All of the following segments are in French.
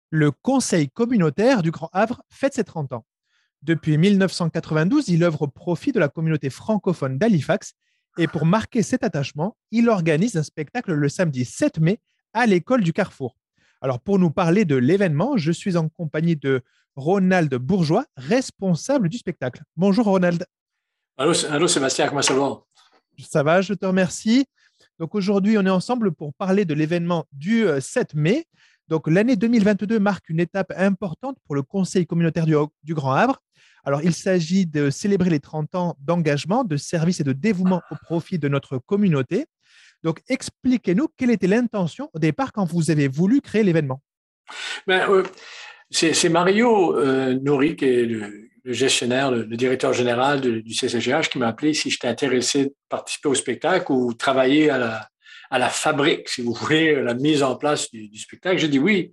Le Conseil communautaire du Grand Havre fête ses 30 ans. Depuis 1992, il œuvre au profit de la communauté francophone d'Halifax et pour marquer cet attachement, il organise un spectacle le samedi 7 mai à l'école du Carrefour. Alors pour nous parler de l'événement, je suis en compagnie de Ronald Bourgeois, responsable du spectacle. Bonjour Ronald. Allô Sébastien, comment ça va? Ça va, je te remercie. Donc aujourd'hui, on est ensemble pour parler de l'événement du 7 mai. Donc l'année 2022 marque une étape importante pour le Conseil communautaire du Grand Havre. Alors il s'agit de célébrer les 30 ans d'engagement, de service et de dévouement au profit de notre communauté. Donc expliquez-nous quelle était l'intention au départ quand vous avez voulu créer l'événement. Ben, c'est Mario Nourri, qui est le gestionnaire, le directeur général du CCGH, qui m'a appelé si j'étais intéressé de participer au spectacle ou travailler à la fabrique, si vous voulez, la mise en place du spectacle. J'ai dit oui.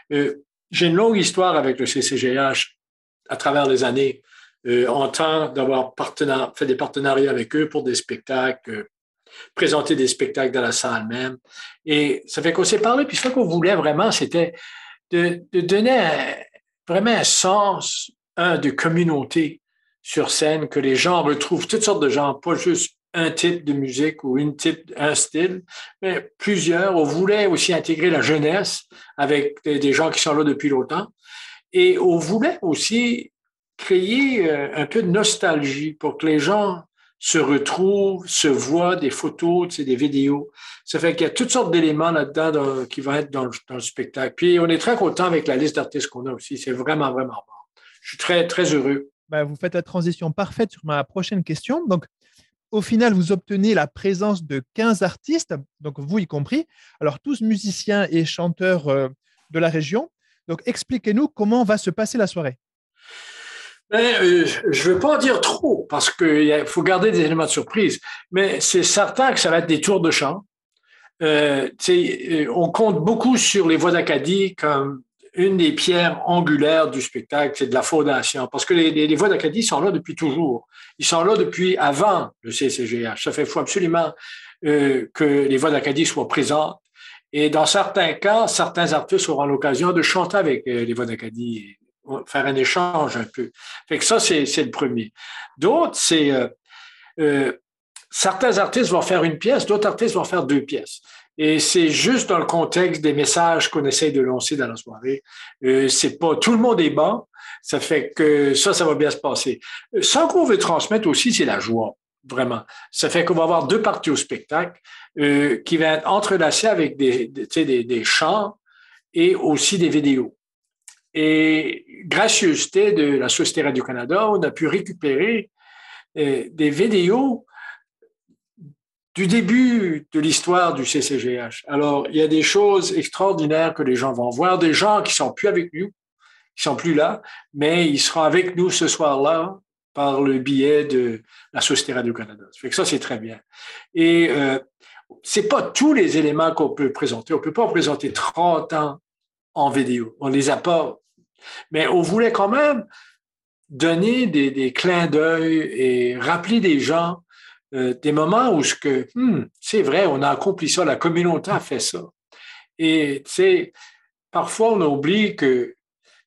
J'ai une longue histoire avec le CCGH à travers les années, en temps d'avoir fait des partenariats avec eux pour des spectacles, présenter des spectacles dans la salle même. Et ça fait qu'on s'est parlé, puis ce qu'on voulait vraiment, c'était de donner vraiment un sens de communauté sur scène, que les gens retrouvent toutes sortes de genres, pas juste un type de musique ou un style, mais plusieurs. On voulait aussi intégrer la jeunesse avec des gens qui sont là depuis longtemps. Et on voulait aussi créer un peu de nostalgie pour que les gens se retrouvent, se voient des photos, des vidéos. Ça fait qu'il y a toutes sortes d'éléments là-dedans qui vont être dans le spectacle. Puis on est très content avec la liste d'artistes qu'on a aussi. C'est vraiment, vraiment bon. Je suis très, très heureux. Vous faites la transition parfaite sur ma prochaine question. Donc, au final, vous obtenez la présence de 15 artistes, donc vous y compris. Alors, tous musiciens et chanteurs de la région. Donc, expliquez-nous comment va se passer la soirée. Je ne veux pas en dire trop parce qu'il faut garder des éléments de surprise, mais c'est certain que ça va être des tours de chant. On compte beaucoup sur les Voix d'Acadie comme une des pierres angulaires du spectacle, c'est de la fondation. Parce que les Voix d'Acadie sont là depuis toujours. Ils sont là depuis avant le CCGH. Ça fait qu'il faut absolument que les Voix d'Acadie soient présentes. Et dans certains cas, certains artistes auront l'occasion de chanter avec les Voix d'Acadie, faire un échange un peu. Fait que ça, c'est le premier. D'autres, c'est certains artistes vont faire une pièce, d'autres artistes vont faire deux pièces. Et c'est juste dans le contexte des messages qu'on essaye de lancer dans la soirée. C'est pas tout le monde est bon. Ça fait que ça va bien se passer. Ce qu'on veut transmettre aussi, c'est la joie, vraiment. Ça fait qu'on va avoir deux parties au spectacle qui vont être entrelacées avec des chants et aussi des vidéos. Et gracieuseté de la Société Radio-Canada, on a pu récupérer des vidéos du début de l'histoire du CCGH. Alors, il y a des choses extraordinaires que les gens vont voir, des gens qui sont plus avec nous, qui sont plus là, mais ils seront avec nous ce soir-là par le biais de la Société Radio-Canada. Ça fait que ça, c'est très bien. Et c'est pas tous les éléments qu'on peut présenter. On peut pas présenter 30 ans en vidéo. On les a pas. Mais on voulait quand même donner des clins d'œil et rappeler des gens des moments où c'est vrai, on a accompli ça, la communauté a fait ça. Et parfois on oublie que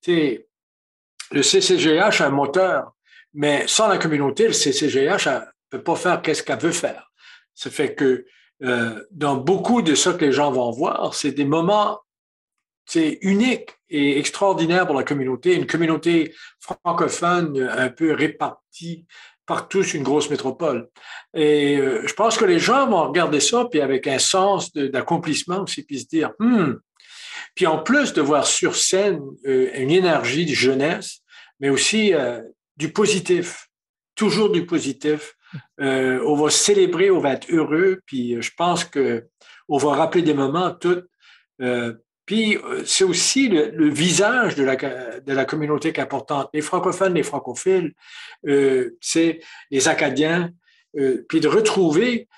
le CCGH a un moteur, mais sans la communauté, le CCGH ne peut pas faire qu'est-ce qu'elle veut faire. Ça fait que dans beaucoup de ça que les gens vont voir, c'est des moments uniques et extraordinaires pour la communauté, une communauté francophone un peu répartie partout sur une grosse métropole. Et je pense que les gens vont regarder ça, puis avec un sens d'accomplissement aussi, puis se dire, Puis en plus de voir sur scène une énergie de jeunesse, mais aussi du positif, toujours du positif. On va célébrer, on va être heureux, puis je pense qu'on va rappeler des moments tout. Puis c'est aussi le visage de la communauté qui est importante. Les francophones, les francophiles, c'est les Acadiens, puis de retrouver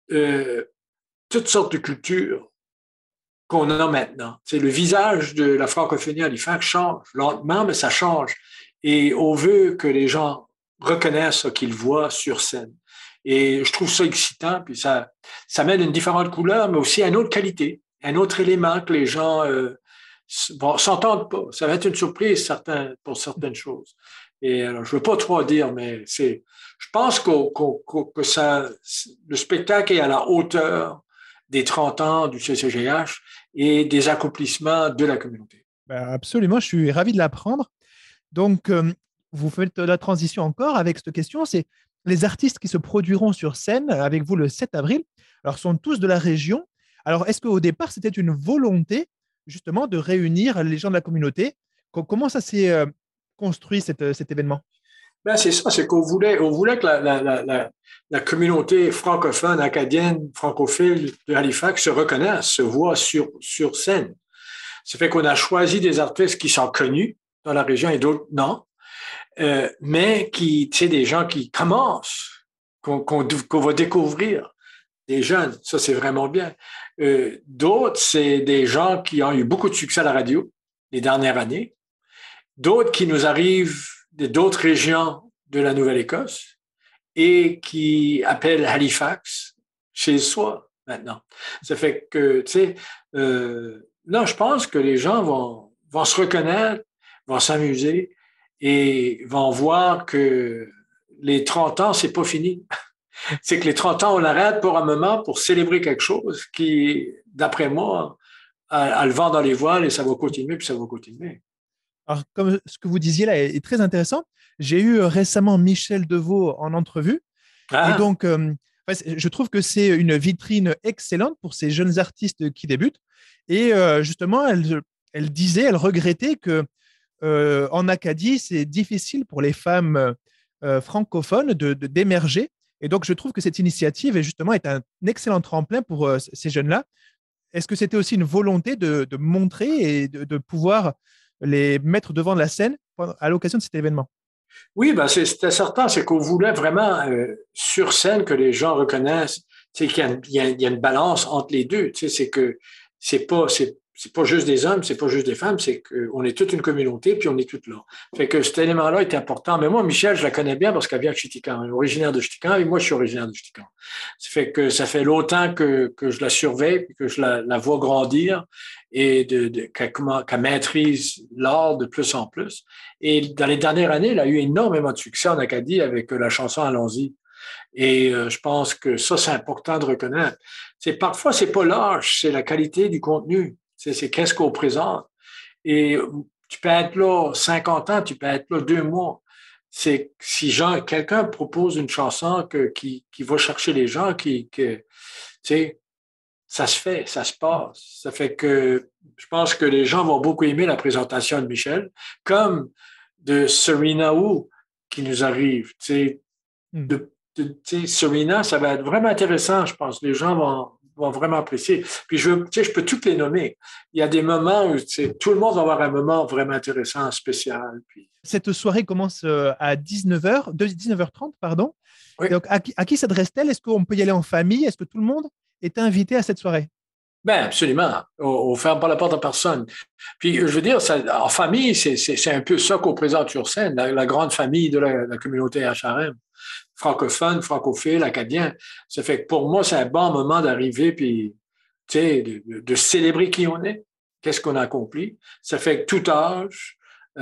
toutes sortes de cultures qu'on a maintenant. C'est le visage de la francophonie à Halifax change lentement, mais ça change. Et on veut que les gens reconnaissent ce qu'ils voient sur scène. Et je trouve ça excitant, puis ça mène une différente couleur, mais aussi une autre qualité, un autre élément que les gens s'entendent pas. Ça va être une surprise pour certaines choses. Et alors, je ne veux pas trop dire, mais je pense que le spectacle est à la hauteur des 30 ans du CCGH et des accomplissements de la communauté. Ben, absolument, je suis ravi de l'apprendre. Donc, vous faites la transition encore avec cette question, c'est les artistes qui se produiront sur scène avec vous le 7 avril, alors sont tous de la région. Alors, est-ce qu'au départ, c'était une volonté justement de réunir les gens de la communauté? Comment ça s'est construit cet événement? Ben, c'est ça, c'est qu'on voulait que la communauté francophone, acadienne, francophile de Halifax se reconnaisse, se voit sur scène. Ça fait qu'on a choisi des artistes qui sont connus dans la région et d'autres non, mais des gens qui commencent, qu'on va découvrir, des jeunes, ça c'est vraiment bien. D'autres, c'est des gens qui ont eu beaucoup de succès à la radio les dernières années. D'autres qui nous arrivent d'autres régions de la Nouvelle-Écosse et qui appellent Halifax chez soi maintenant. Ça fait que, non, je pense que les gens vont se reconnaître, vont s'amuser et vont voir que les 30 ans, c'est pas fini. C'est que les 30 ans, on l'arrête pour un moment pour célébrer quelque chose qui, d'après moi, a le vent dans les voiles et ça va continuer, puis ça va continuer. Alors, comme ce que vous disiez là est très intéressant, j'ai eu récemment Michel Deveau en entrevue. Et donc, je trouve que c'est une vitrine excellente pour ces jeunes artistes qui débutent. Et justement, elle regrettait que en Acadie, c'est difficile pour les femmes francophones d'émerger. Et donc, je trouve que cette initiative est un excellent tremplin pour ces jeunes-là. Est-ce que c'était aussi une volonté de montrer et de pouvoir les mettre devant la scène à l'occasion de cet événement? Oui, ben c'était certain, c'est qu'on voulait vraiment sur scène que les gens reconnaissent qu'il y a une balance entre les deux. C'est que c'est pas juste des hommes, c'est pas juste des femmes, c'est qu'on est toute une communauté, puis on est toutes là. Fait que cet élément-là est important. Mais moi, Michel, je la connais bien parce qu'elle vient de Chitican, elle est originaire de Chitican, et moi, je suis originaire de Chitican. Ça fait longtemps que je la surveille, puis que je la vois grandir et qu'elle maîtrise l'art de plus en plus. Et dans les dernières années, elle a eu énormément de succès en Acadie avec la chanson Allons-y. Et je pense que ça, c'est important de reconnaître. Parfois, c'est pas l'âge, c'est la qualité du contenu. C'est qu'est-ce qu'on présente. Et tu peux être là 50 ans, tu peux être là 2 mois. C'est si quelqu'un propose une chanson qui va chercher les gens, ça se fait, ça se passe. Ça fait que je pense que les gens vont beaucoup aimer la présentation de Michel, comme de Serena Wu qui nous arrive. Serena, ça va être vraiment intéressant, je pense. Les gens vont vraiment apprécier. Puis je peux toutes les nommer. Il y a des moments où tout le monde va avoir un moment vraiment intéressant, spécial. Puis... Cette soirée commence à 19h30, pardon. Oui. Donc, à qui s'adresse-t-elle? Est-ce qu'on peut y aller en famille? Est-ce que tout le monde est invité à cette soirée? Ben absolument. On ne ferme pas la porte à personne. Puis, je veux dire, en famille, c'est un peu ça qu'on présente sur scène, la grande famille de la communauté HRM. Francophone, francophile, acadien. Ça fait que pour moi, c'est un bon moment d'arriver puis, de célébrer qui on est, qu'est-ce qu'on a accompli. Ça fait que tout âge,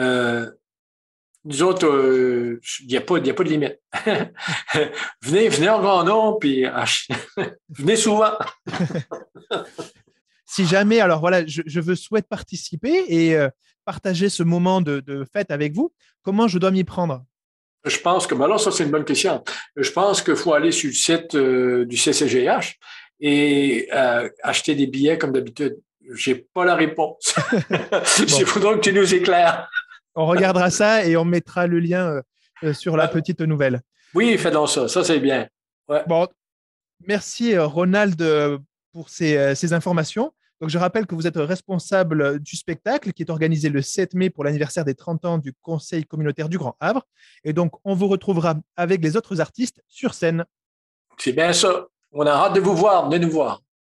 nous autres, il n'y a pas de limite. venez en grand nombre, puis venez souvent. Si jamais, alors voilà, je souhaite participer et partager ce moment de fête avec vous, comment je dois m'y prendre? Je pense que, alors ça c'est une bonne question. Je pense qu'il faut aller sur le site du CCGH et acheter des billets comme d'habitude. J'ai pas la réponse. Il faudra que tu nous éclaires. On regardera ça et on mettra le lien sur la petite nouvelle. Oui, fais donc ça. Ça, c'est bien. Ouais. Bon, merci Ronald pour ces informations. Donc, je rappelle que vous êtes responsable du spectacle qui est organisé le 7 mai pour l'anniversaire des 30 ans du Conseil communautaire du Grand Havre. Et donc, on vous retrouvera avec les autres artistes sur scène. C'est bien ça. On a hâte de vous voir. Venez nous voir.